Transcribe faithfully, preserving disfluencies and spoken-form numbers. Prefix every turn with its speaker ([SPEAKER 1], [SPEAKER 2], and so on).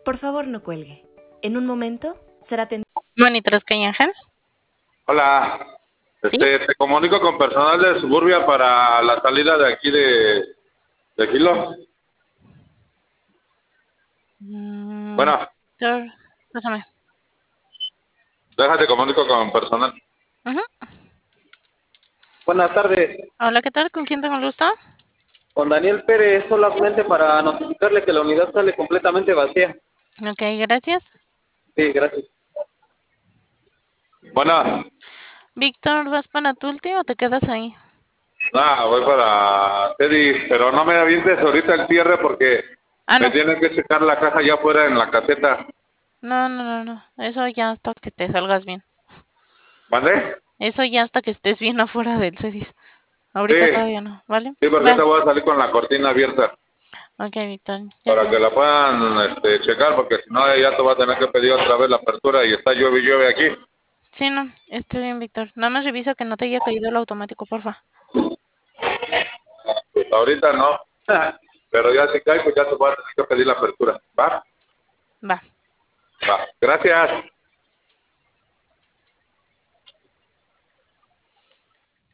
[SPEAKER 1] Por favor, no cuelgue. En un momento será atendido.
[SPEAKER 2] Monitores Calle Ángel.
[SPEAKER 3] Hola,
[SPEAKER 2] ¿Sí?
[SPEAKER 3] este, te comunico con personal de Suburbia para la salida de aquí de, de Gilo.
[SPEAKER 2] Mm,
[SPEAKER 3] Bueno,
[SPEAKER 2] Víctor, pásame.
[SPEAKER 3] déjate comunico con personal.
[SPEAKER 2] Ujú.
[SPEAKER 4] Buenas tardes,
[SPEAKER 2] Hola, ¿qué tal? ¿Con quién tengo el gusto?
[SPEAKER 4] con Daniel Pérez, solamente para notificarle que la unidad sale completamente vacía.
[SPEAKER 2] Ok, gracias.
[SPEAKER 4] Sí, gracias.
[SPEAKER 3] Bueno,
[SPEAKER 2] Víctor, ¿vas para Tulti o te quedas ahí?
[SPEAKER 3] nada, voy para Teddy, pero no me avientes ahorita el cierre porque
[SPEAKER 2] Ah,
[SPEAKER 3] me
[SPEAKER 2] no.
[SPEAKER 3] tienen que checar la caja ya afuera en la caseta.
[SPEAKER 2] No, no, no, no. Eso ya hasta que te salgas bien.
[SPEAKER 3] ¿Vale?
[SPEAKER 2] Eso ya hasta que estés bien afuera del CEDIS.
[SPEAKER 3] Sí,
[SPEAKER 2] Ahorita todavía no, ¿vale?
[SPEAKER 3] sí, porque
[SPEAKER 2] Va.
[SPEAKER 3] te voy a salir con la cortina abierta
[SPEAKER 2] Ok, Víctor. Ya
[SPEAKER 3] para
[SPEAKER 2] está.
[SPEAKER 3] que la puedan este, checar, porque si no ya te va a tener que pedir otra vez la apertura y está llueve y llueve aquí.
[SPEAKER 2] Sí, no. Estoy bien, Víctor. Nada más revisa que no te haya caído el automático, porfa.
[SPEAKER 3] Pues ahorita no, pero ya si cae, pues ya te voy a tener que pedir la apertura. ¿Va?
[SPEAKER 2] Va.
[SPEAKER 3] Va. Gracias.